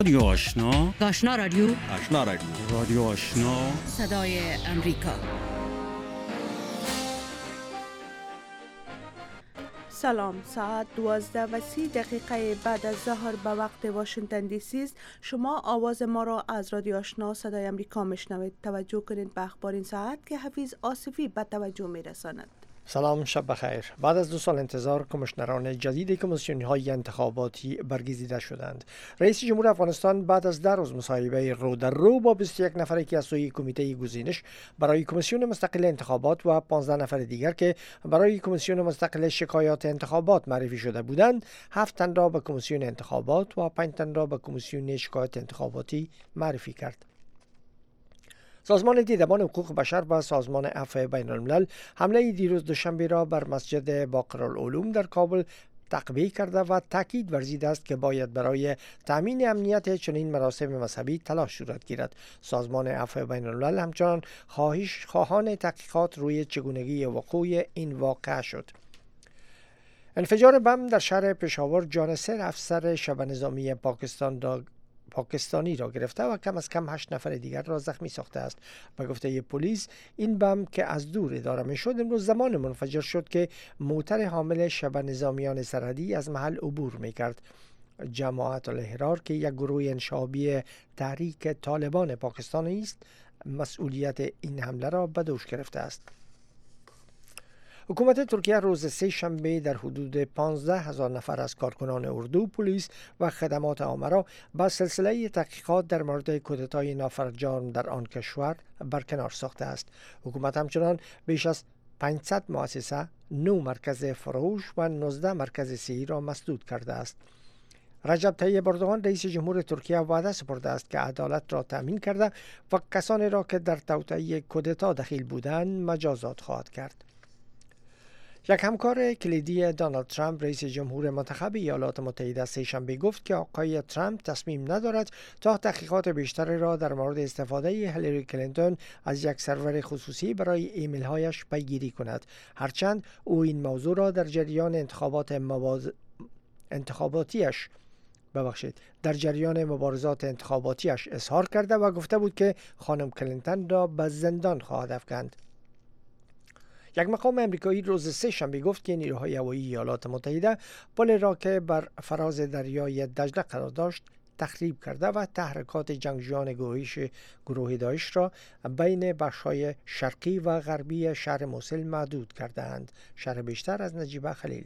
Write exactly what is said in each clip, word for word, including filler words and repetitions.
رادیو آشنا، آشنا رادیو، آشنا رادیو، رادیو آشنا، صدای امریکا. سلام، ساعت دوازده و سی دقیقه بعد از ظهر به وقت واشنگتن دی سی است. شما آواز ما را از رادیو آشنا صدای امریکا میشنوید. توجه کنید به اخبار این ساعت که حفیظ آصفی به توجه میرساند. سلام، شب بخیر. بعد از دو سال انتظار کمیشنران جدید کمیسیون‌های انتخاباتی برگزیده شدند. رئیس جمهور افغانستان بعد از ده روز مصاحبه رو در رو با بیست و یک نفری که از سوی کمیته گزینش برای کمیسیون مستقل انتخابات و پانزده نفر دیگر که برای کمیسیون مستقل شکایات انتخابات معرفی شده بودند، هفت تن را به کمیسیون انتخابات و پنج تن را به کمیسیون شکایات انتخاباتی معرفی کرد. سازمان دیدبان حقوق بشر و سازمان عفو بین الملل حمله دیروز دوشنبه را بر مسجد باقرالعلوم در کابل تقویه کرده و تاکید ورزیده است که باید برای تامین امنیت چنین مراسم مذهبی تلاش صورت گیرد. سازمان عفو بین الملل همچنان خواهش خواهان تحقیقات روی چگونگی وقوع این واقعه شد. انفجار بم در شهر پشاور جان سه افسر شبه نظامی پاکستان را پاکستانی را گرفته و کم از کم هشت نفر دیگر را زخمی ساخته است. به گفته پلیس این بم که از دور اداره می شد امروز زمان منفجر شد که موتر حامل شبه نظامیان سرحدی از محل عبور می کرد. جماعت الاحرار که یک گروه انشابی تحریک طالبان پاکستانی است مسئولیت این حمله را به دوش گرفته است. حکومت ترکیه روز سه شنبه در حدود پانزده هزار نفر از کارکنان اردو، پلیس و خدمات عامه را با سلسله تحقیقات در مورد کودتای نافرجام در آن کشور برکنار ساخته است. حکومت همچنان بیش از پانصد مؤسسه، نه مرکز فروش و نوزده مرکز صحی را مسدود کرده است. رجب طیب اردوغان رئیس جمهور ترکیه وعده سپرده است که عدالت را تامین کرده و کسانی را که در توطئه کودتا دخیل بودند مجازات خواهد کرد. یک همکار کلیدی دونالد ترامپ رئیس جمهور منتخب ایالات متحده سه شنبه گفت که آقای ترامپ تصمیم ندارد تا تحقیقات بیشتری را در مورد استفاده هیلاری کلینتون از یک سرور خصوصی برای ایمیل هایش پیگیری کند، هرچند او این موضوع را در جریان انتخابات مباز... انتخاباتیش ببخشید در جریان مبارزات انتخاباتیش اظهار کرده و گفته بود که خانم کلینتون را به زندان خواهد افکند. یک مقام امریکایی روز سه شنبه گفت که نیروهای هوایی ایالات متحده پل را که بر فراز دریای دجله قرار داشت تخریب کرده و تحرکات جنگجویان گروهیش گروه داعش را بین بخش‌های شرقی و غربی شهر موصل محدود کرده‌اند. شرح بیشتر از نجیبه خلیل.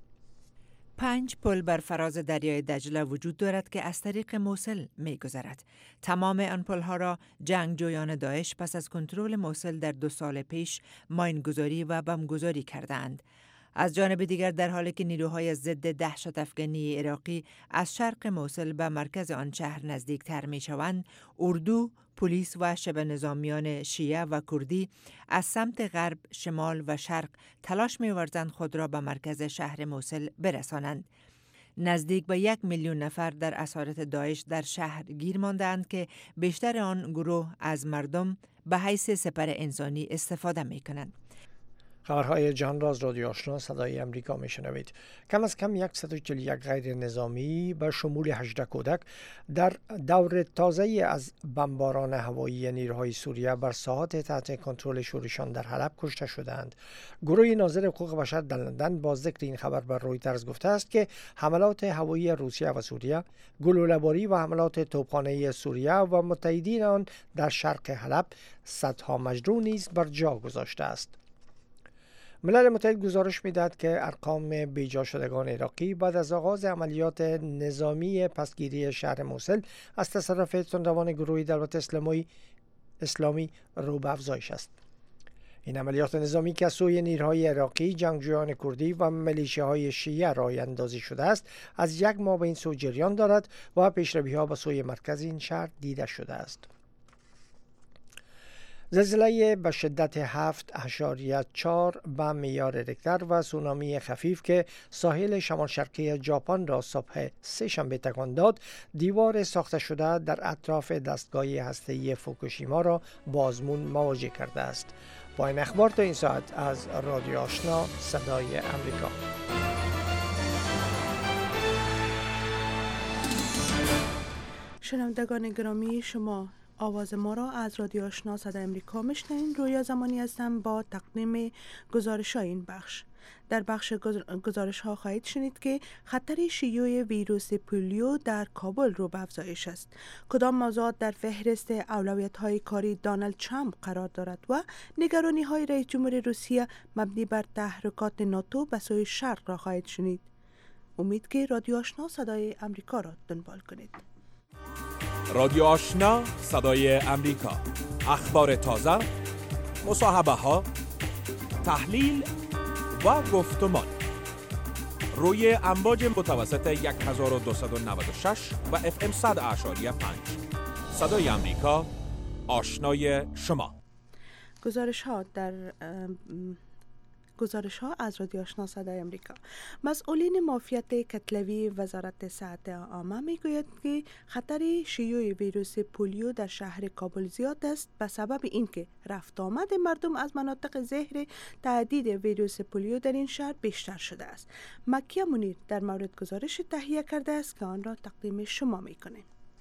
پنج پل بر فراز دریای دجله وجود دارد که از طریق موصل می گذرد. تمام آن پل‌ها را جنگجویان داعش پس از کنترل موصل در دو سال پیش ماینگذاری و بمبگذاری کردند. از جانب دیگر در حالی که نیروهای ضد دهشت افغانی عراقی از شرق موصل به مرکز آن شهر نزدیکتر می شوند، اردو، پلیس و شبه نظامیان شیعه و کردی از سمت غرب، شمال و شرق تلاش می ورزند خود را به مرکز شهر موصل برسانند. نزدیک به یک میلیون نفر در اسارت داعش در شهر گیر ماندند که بیشتر آن گروه از مردم به حیث سپر انسانی استفاده می کنند. خبرهای جهان را از رادیو آشنا صدای امریکا میشنوید. کم از کم صد و چهل و یک غیر نظامی به شمول هجده کودک در دور تازه از بمباران هوایی نیروهای سوریه بر ساحات تحت کنترل شورشان در حلب کشته شدند. گروه ناظر حقوق بشر در لندن با ذکر این خبر بر رویترز گفته است که حملات هوایی روسیه و سوریه، گلوله‌باری و حملات توپخانه سوریه و متحدین آن در شرق حلب صدها مجروح نیز بر جا گذاشته است. ملل متحد گزارش می‌دهد که ارقام بیجا شدگان عراقی بعد از آغاز عملیات نظامی پسگیری شهر موصل از تصرف تندروان گروهی دولت اسلامی اسلامی رو به افزایش است. این عملیات نظامی که از سوی نیروهای عراقی، جنگجویان کردی و میلیشیاهای شیعه راه اندازی شده است، از یک ماه به این سو جریان دارد و پیشروی‌ها به سوی مرکز این شهر دیده شده است. زلزله به شدت هفت اشاریه چهار به معیار ریکتر و سونامی خفیف که ساحل شمال شرقی ژاپن را صبح سه شنبه تکان داد، دیوار ساخته شده در اطراف دستگاه هسته‌ای فوکوشیما را با آزمون مواجه کرده است. با این اخبار تا این ساعت از رادیو آشنا صدای امریکا. شنوندگان گرامی، شما آواز ما را از رادیو آشنا صدای امریکا میشنوین. رویا زمانی هستم با تقدیم گزارش های این بخش. در بخش گزارش ها خواهید شنید که خطر شیوع ویروس پولیو در کابل رو به افزایش است. کدام موضوعات در فهرست اولویت های کاری دونالد ترامپ قرار دارد و نگرانی های رئیس جمهور روسیه مبنی بر تحرکات ناتو به سوی شرق را خواهید شنید. امید که رادیو آشنا صدای امریکا را دنبال کنید. رادیو آشنا صدای امریکا، اخبار تازه، مصاحبه ها، تحلیل و گفتمان روی امواج متوسط هزار و دویست و نود و شش و اف ام صد اعشاری پنج. صدای امریکا، آشنای شما. گزارش ها در گزارش ها از رادیو آشنا صدای امریکا. مسئولین معافیت کتلوی وزارت صحت عامه میگوید که خطر شیوع ویروس پولیو در شهر کابل زیاد است به سبب اینکه رفت آمد مردم از مناطق زهر تهدید ویروس پولیو در این شهر بیشتر شده است. مکیه منیر در مورد گزارش تهیه کرده است که آن را تقدیم شما میکنیم.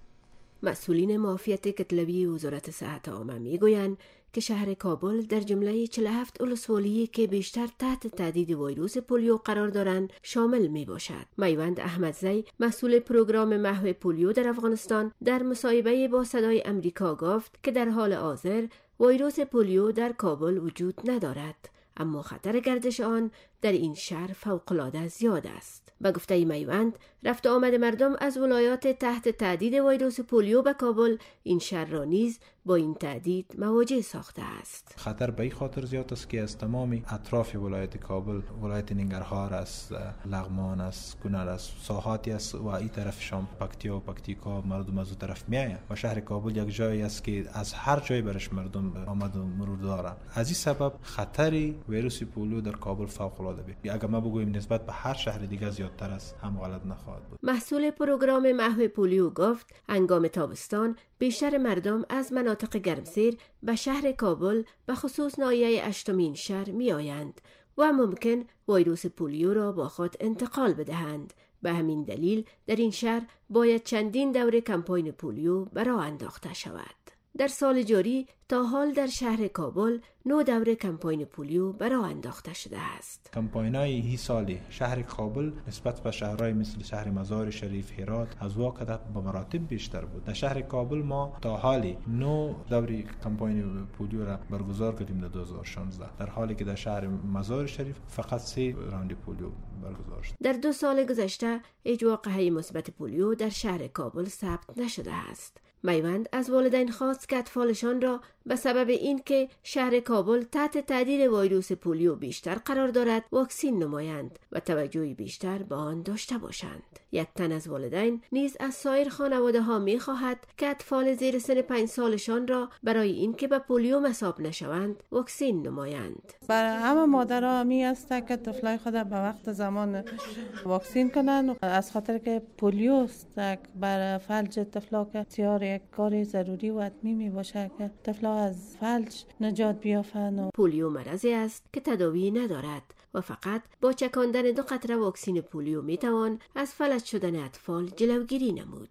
مسئولین معافیت کتلوی وزارت صحت عامه میگویند که شهر کابل در جمله چهل و هفت ولسوالی که بیشتر تحت تهدید ویروس پولیو قرار دارند شامل می باشد. میوند احمدزی، مسئول پروگرام محو پولیو در افغانستان، در مصاحبه با صدای امریکا گفت که در حال حاضر ویروس پولیو در کابل وجود ندارد، اما خطر گردش آن در این شهر فوق‌العاده زیاد است. به گفته میوند، رفت آمد مردم از ولایات تحت تهدید ویروس پولیو به کابل این شهر را نیز با این تهدید مواجه ساخته است. خطر به این خاطر زیاد است که از تمام اطراف ولایت کابل، ولایت ننگرهار است، لغمان است، کنر است، ساحاتی است و این طرف شام پکتیا و پکتیکا مردم از اون طرف میآیند و شهر کابل یک جایی است که از هر جای برش مردم آمد و مرور دارند. از این سبب خطر ویروس پولیو در کابل فوق العاده است. اگر ما بگوییم نسبت به هر شهر دیگه زیادتر است، هم غلط نخواهد بود. مسئول پروگرام محو پولیو گفت هنگام تابستان بیشتر مردم از مناطق گرمسیر به شهر کابل به خصوص ناحیه اشتمین شهر می آیند و ممکن ویروس پولیو را با خود انتقال بدهند. به همین دلیل در این شهر باید چندین دوره کمپاین پولیو برآ انداخته شود. در سال جاری تا حال در شهر کابل نو دوره کمپاین پولیو برآ انداخته شده است. کمپاین‌های این سالی شهر کابل نسبت به شهرهای مثل شهر مزار شریف، هرات از واقع به مراتب بیشتر بود. در شهر کابل ما تا حالی نو دوره کمپاین پولیو را برگزار کردیم در دو هزار و شانزده، در حالی که در شهر مزار شریف فقط سه راند پولیو برگزار شد. در دو سال گذشته هیچ واقعه مثبت پولیو در شهر کابل ثبت نشده است. میوند از والدین خواست که اطفالشان را به سبب اینکه شهر کابل تحت تهدید ویروس پولیو بیشتر قرار دارد واکسین نمایند و توجهی بیشتر به آن داشته باشند. یک تن از والدین نیز از سایر خانواده ها می خواهد که اطفال زیر سن پنج سالشان را برای اینکه به پولیو مصاب نشوند واکسین نمایند. برای همه مادرها می است که طفلای خود به وقت زمان واکسین کنند، از خاطر که پولیو است برای فلج طفلا که بسیار یک کار ضروری و حتمی می باشه که طفلا از فلج نجات بیافند. پولیو مرضی است که تداوی ندارد و فقط با چکاندن دو قطره واکسین پولیو می توان از فلج شدن اطفال جلوگیری نمود.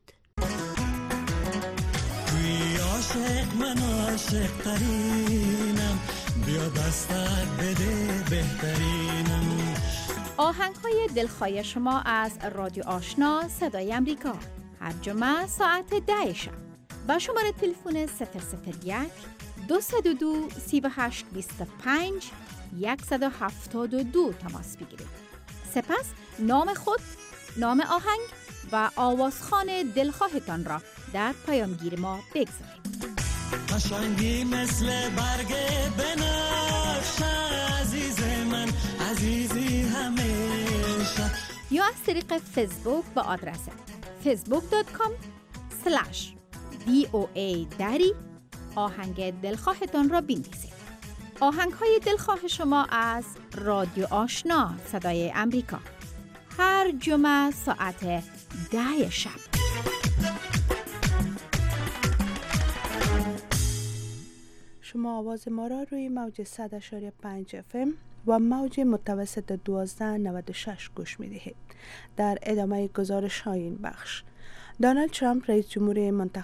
توی عاشق من عاشق ترینم، بیا دستت بده بهترینم. آهنگ های دلخواه شما از رادیو آشنا صدای امریکا هر جمعه ساعت ده شب با شماره تلفن صفر صفر یک دو صفر دو سی و هشت بیست و پنج صد و هفتاد و دو تماس بگیرید. سپس نام خود، نام آهنگ و آوازخوان دلخواهتان را در پیامگیر ما بگذارید. قشنگی مثل برگ بنفشه عزیز من، عزیزی همیشه. یا از طریق فیسبوک با آدرس فیسبوک دات کام سلش دی او ای دری آهنگ دلخواهتان را بنویسید. آهنگ های دلخواه شما از رادیو آشنا صدای امریکا هر جمعه ساعت ده شب. شما آواز ما را روی موج صد و پنج اف ام و موج متوسط دوازده نود و شش گوش می دهید. در ادامه گزارش های این بخش، دونالد ترامپ رئیس جمهور منتخب